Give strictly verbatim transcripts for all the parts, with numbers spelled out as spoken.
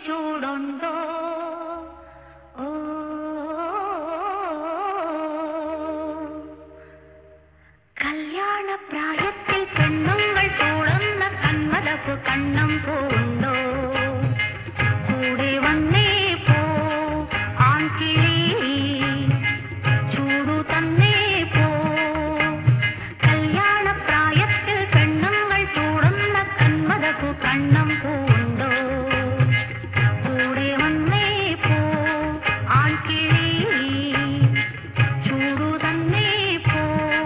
പിടിച്ചൂടുണ്ടോ? ഓ കല്യാണ പ്രായത്തിൽ പെണ്ണുങ്ങൾ ചൂടുന്ന കന്മദപ്പ് കണ്ണം പൂണ്ടോ? കൂടെ വന്നേ പോ ആൺകിളി, ചൂടു തന്നേ പോ. കല്യാണ പ്രായത്തിൽ പെണ്ണുങ്ങൾ ചൂടുന്ന കന്മദപ്പ് കണ്ണം പൂണ്ടോ? കൂടെ വന്നേ പോ ആൺകിളി, ചൂടു തന്നേ പോ.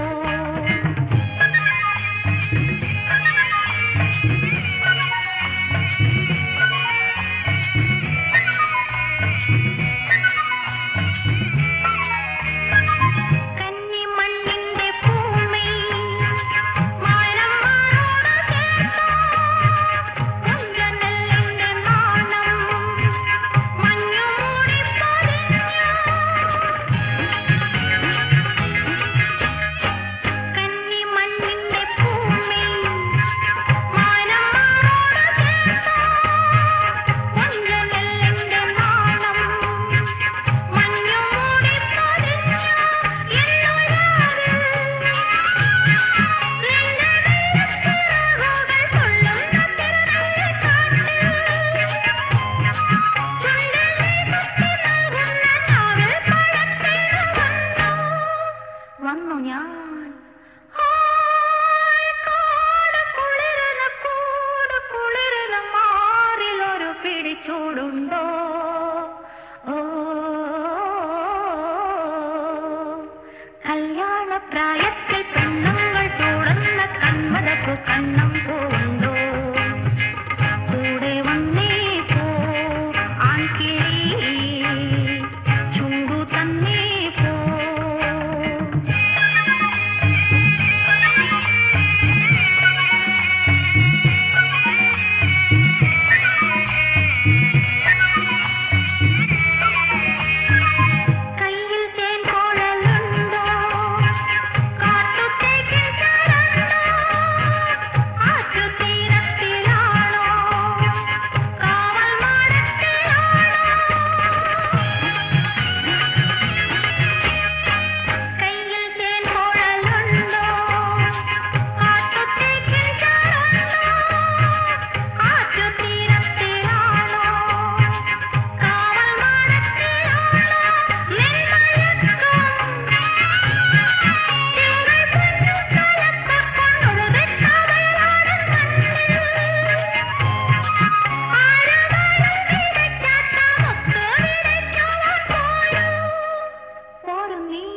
കന്നിമണ്ണിന്റെ ഭൂമി മാനന്മാരോട് ചേർത്തോ, കൊഞ്ചനെല്ലിന്റെ നാണം മഞ്ഞുമൂടി പൊതിഞ്ഞോ. കന്നിമണ്ണിന്റെ ഭൂമി മാനന്മാരോട് ചേർത്തോ, കൊഞ്ചനെല്ലിന്റെ നാണം മഞ്ഞുമൂടി പൊതിഞ്ഞോ. എന്നുരാവിൽ നിന്റെ നീലച്ചിറകുകൾ കൊള്ളുന്ന തിരുനീലക്കാറ്റിൽ, ചുണ്ടിൽ നീ കുത്തി നൽകുന്ന നാവിൽ പഴത്തിനു വന്നു വന്നു ഞാൻ. ഹായ് കാട് കുളിരന കൂട് കുളിരന മാറിലൊരു പിടിച്ചൂടുണ്ടോ? ഓ കല്യാണ പ്രായത്തിൽ പെണ്ണുങ്ങൾ ചൂടുന്ന കന്മദപ്പ് കണ്ണം പൂണ്ടോ? കൂടെ വന്നേ പോ ആൺകിളി, ചൂടു തന്നേ പോ. കയ്യിൽ തേൻ കുഴലുണ്ടോ? കാട്ടുതേക്കിൻ ചരണ്ടോ? ആറ്റുതീരത്തിലാണോ? കാവൽ മാടത്തിലാണോ? കയ്യിൽ തേൻ കുഴലുണ്ടോ? കാട്ടുതേക്കിൻ ചരണ്ടോ? ആറ്റുതീരത്തിലാണോ? കാവൽ മാടത്തിലാണോ? നിൻമയക്കം തിങ്കൾ പൊന്നു കലക്കക്കൊണ്ടൊരു വെട്ടാവേലാടൻ മണ്ണിൽ, ആരതാരും വിതയ്ക്കാത്ത മുത്ത് വിതയ്ക്കുവാൻ പോരൂ പോരു നീ.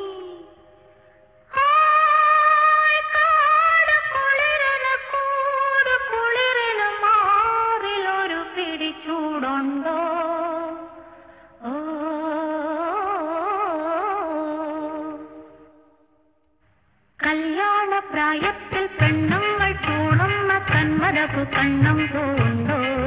ഹായ് കാട് കുളിരന കൂട് കുളിരന മാറിലൊരു പിടിച്ചൂടുണ്ടോ? ഓ കല്യാണ പ്രായത്തിൽ പെണ്ണുങ്ങൾ ചൂടുന്ന കന്മദപ്പ് കണ്ണം പൂണ്ടോ?